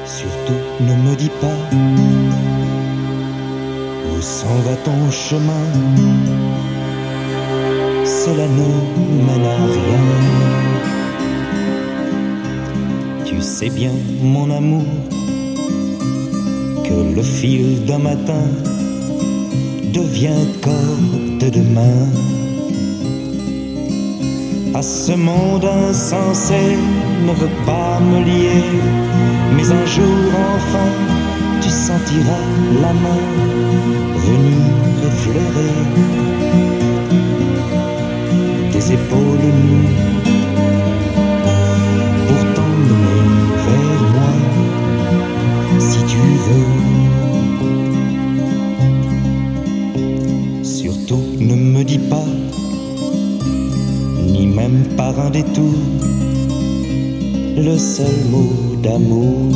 Surtout ne me dis pas où s'en va ton chemin. Cela ne mène à rien. Tu sais bien, mon amour, que le fil d'un matin devient corde de demain. À ce monde insensé ne veut pas me lier, mais un jour enfin tu sentiras la main venir effleurer tes épaules nues pour t'emmener vers moi, si tu veux. Surtout ne me dis pas, ni même par un détour, le seul mot d'amour.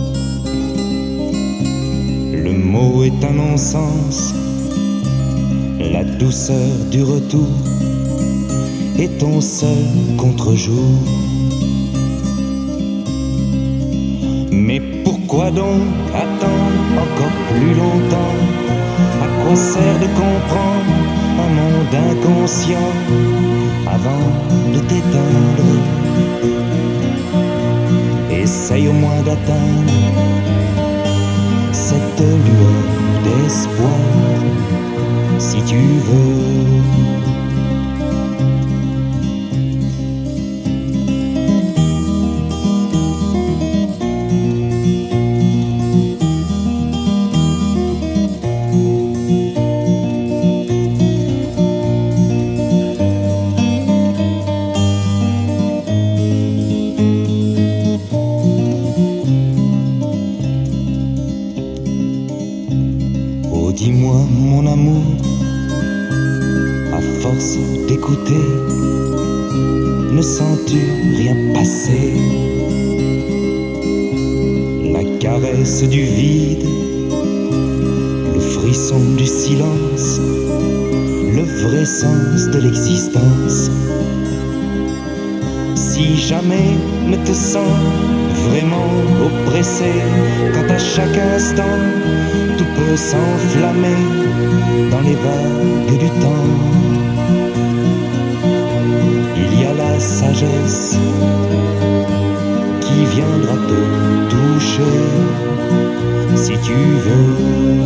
Le mot est un non-sens, la douceur du retour est ton seul contre-jour. Mais pourquoi donc attendre encore plus longtemps? À quoi sert de comprendre un monde inconscient avant de t'éteindre? Essaye au moins d'atteindre cette lueur d'espoir, si tu veux. Oh, dis-moi mon amour, à force d'écouter, ne sens-tu rien passer? La caresse du vide, le frisson du silence, le vrai sens de l'existence. Si jamais ne te sens vraiment oppressé, quand à chaque instant tout peut s'enflammer dans les vagues du temps, il y a la sagesse qui viendra te toucher, si tu veux.